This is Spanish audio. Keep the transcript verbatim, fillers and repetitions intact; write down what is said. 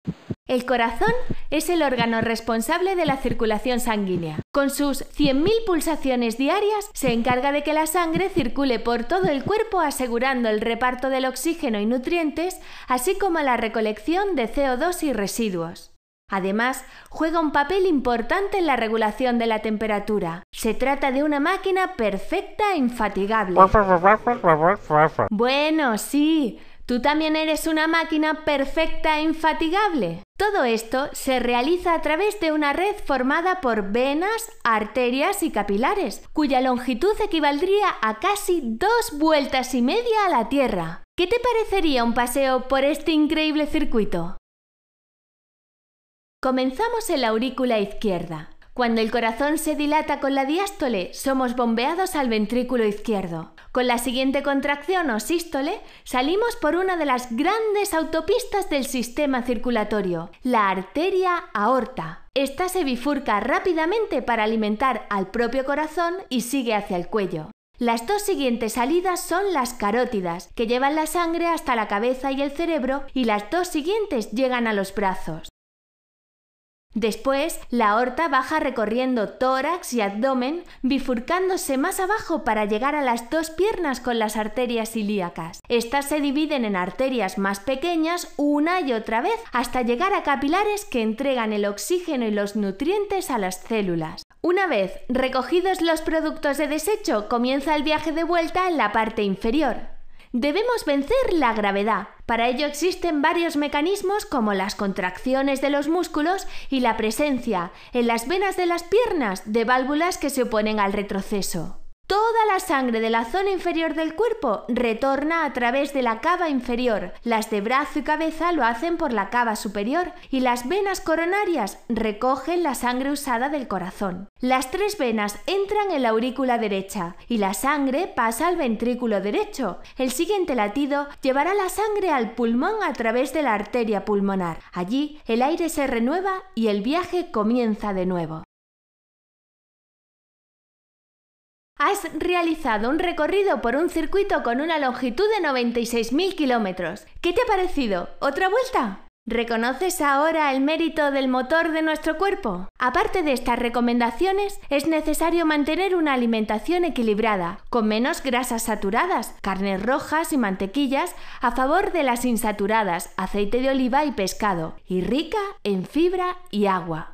El corazón es el órgano responsable de la circulación sanguínea. Con sus cien mil pulsaciones diarias, se encarga de que la sangre circule por todo el cuerpo, asegurando el reparto del oxígeno y nutrientes, así como la recolección de C O dos y residuos. Además, juega un papel importante en la regulación de la temperatura. Se trata de una máquina perfecta e infatigable. Bueno, sí. ¿Tú también eres una máquina perfecta e infatigable? Todo esto se realiza a través de una red formada por venas, arterias y capilares, cuya longitud equivaldría a casi dos vueltas y media a la Tierra. ¿Qué te parecería un paseo por este increíble circuito? Comenzamos en la aurícula izquierda. Cuando el corazón se dilata con la diástole, somos bombeados al ventrículo izquierdo. Con la siguiente contracción o sístole, salimos por una de las grandes autopistas del sistema circulatorio, la arteria aorta. Esta se bifurca rápidamente para alimentar al propio corazón y sigue hacia el cuello. Las dos siguientes salidas son las carótidas, que llevan la sangre hasta la cabeza y el cerebro, y las dos siguientes llegan a los brazos. Después, la aorta baja recorriendo tórax y abdomen, bifurcándose más abajo para llegar a las dos piernas con las arterias ilíacas. Estas se dividen en arterias más pequeñas una y otra vez hasta llegar a capilares que entregan el oxígeno y los nutrientes a las células. Una vez recogidos los productos de desecho, comienza el viaje de vuelta en la parte inferior. Debemos vencer la gravedad. Para ello existen varios mecanismos como las contracciones de los músculos y la presencia, en las venas de las piernas, de válvulas que se oponen al retroceso. Toda la sangre de la zona inferior del cuerpo retorna a través de la cava inferior. Las de brazo y cabeza lo hacen por la cava superior y las venas coronarias recogen la sangre usada del corazón. Las tres venas entran en la aurícula derecha y la sangre pasa al ventrículo derecho. El siguiente latido llevará la sangre al pulmón a través de la arteria pulmonar. Allí el aire se renueva y el viaje comienza de nuevo. Has realizado un recorrido por un circuito con una longitud de noventa y seis mil kilómetros. ¿Qué te ha parecido? ¿Otra vuelta? ¿Reconoces ahora el mérito del motor de nuestro cuerpo? Aparte de estas recomendaciones, es necesario mantener una alimentación equilibrada, con menos grasas saturadas, carnes rojas y mantequillas, a favor de las insaturadas, aceite de oliva y pescado, y rica en fibra y agua.